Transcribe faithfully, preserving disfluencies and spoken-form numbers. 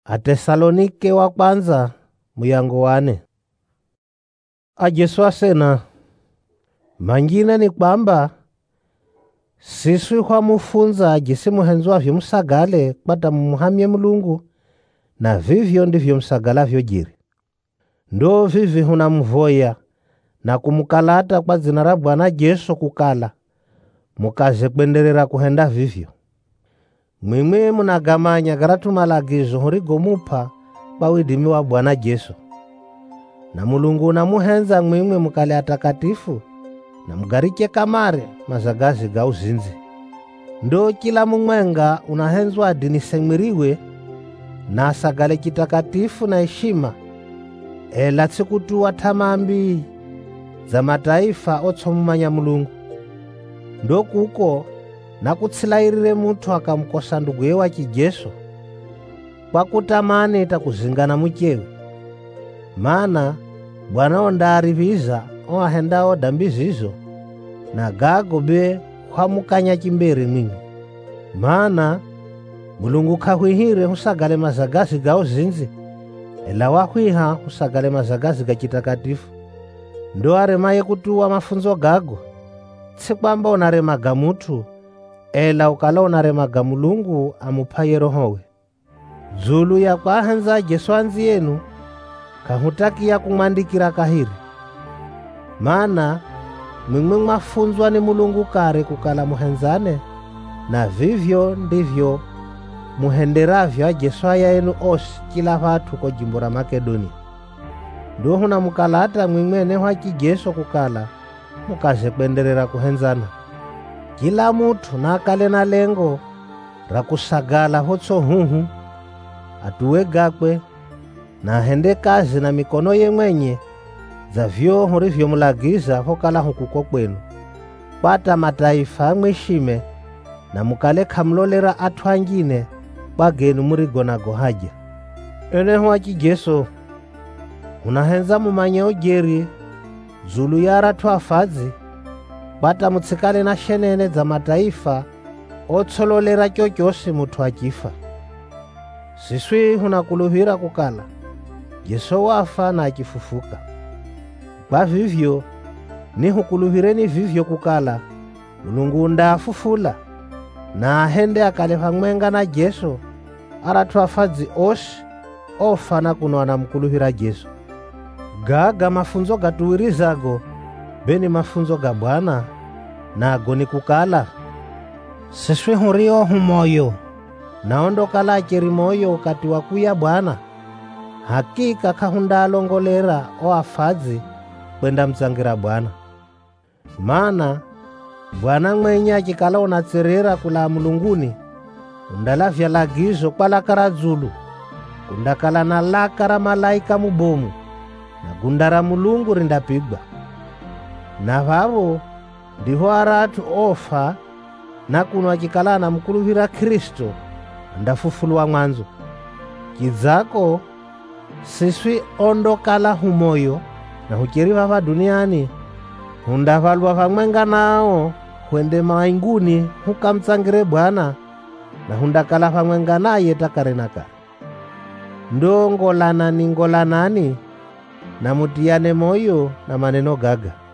Atesalonike wa kwanza muyango wane. Ajesu asena mangine ni kwamba siswi kwa mufunza jisi muhenzwa vyo msagale kwata mumuhamye Mulungu, na vivyo ndivyo msagala vyo jiri. Ndo vivi huna mvoya na kumukalata kwa zina la Bwana Jesu kukala mukaze kwendelera kuhenda vivyo. Mwimwe munagamanya garatu malagizo hurigo mupa kwa widimi wa Bwana Jesu. Na Mulungu na muhenza mwimwe mukale atakatifu na mugarike kamare mazagazi ga uzinzi. Ndo kila mumwenga unahenzwa dini semiriwe na asagale kitakatifu na heshima, ela tsikutuwa tamambi za mataifa otsomumanya Mulungu. Ndo kuko na kutsilairire mutu akamkosa nduguye wa kijesu kwa kutamani itakuzingana muchewe. Mana Bwana ondariviza oahendao dambi zizo na gago be kwa mukanya kimberi mwingi. Mana Mulungu kahwihire husagale mazagazi ga uzinzi, ela wahwiha husagale mazagazi ga kitakatifu. Ndo aremaye kutuwa mafunzo gago, si kwamba unaremaga mutu, ela ukala unaremaga Mulungu amupaye rohowe. Zulu ya kwahenza Jesu anzi yenu kahutakia kumwandikira kahiri. Mana mwimwe mafunzwa ni Mulungu kare kukala muhenzane, na vivyo ndivyo muhenderavyo Jesu aya yenu osi kila vatu ko jimbo la Makedonia. Ndo huna mukalata mwimwene wa kijesu kukala mukaze kwendelera kuhenzana. Kila mutu nakale na lengo ra kusagala hotso huhu atuwe gakwe na hende kazi na mikono ye mwenye za vyo hurivyo mulagiza hokala hukuko kwenu. Pata mataifa mwishime na mukale kamlolera atwangine bagenu murigonago haja. Ene huwa kijesu unahenza mumanye ojeri zulu yara twafazi bata mutsikale na shenene za mataifa otsololera chochosi mutu akifa. Siswi hunakuluhira kukala Jesu wafa na akifufuka. Kwa vivyo ni hukuluhireni vivyo kukala Mulungu ndafufula na ahende akale pamwenga na Jesu aratwafazi osi ofana kuno anamkuluhira Jesu. Gaga mafunzo gatuwirizago beni mafunzo ga Bwana, nago ni kukala siswi hurio humoyo naondo kala cheri moyo wakati wa kuya Bwana. Hakika kahundalongolera oafazi kwenda mzangira Bwana. Mana Bwana mwenye akikala unatserera kula mulunguni undalavya lagizo kwa lakara zulu, kundakala na lakara malaika mubomu na gundara Mulungu rindapigwa. Na vavo ndiho aratu ofa na kuno akikala na mkuluhira Kristo ndafufulwa mwanzo. Kizako siswi ondokala humoyo na hucheri vava duniani hundavalwa pamwenga nao kwende mainguni hukamtsangire Bwana na hundakala pamwenga naye takare na kare. Ndo ngolana ni ngolanani na mutiane moyo na maneno gaga.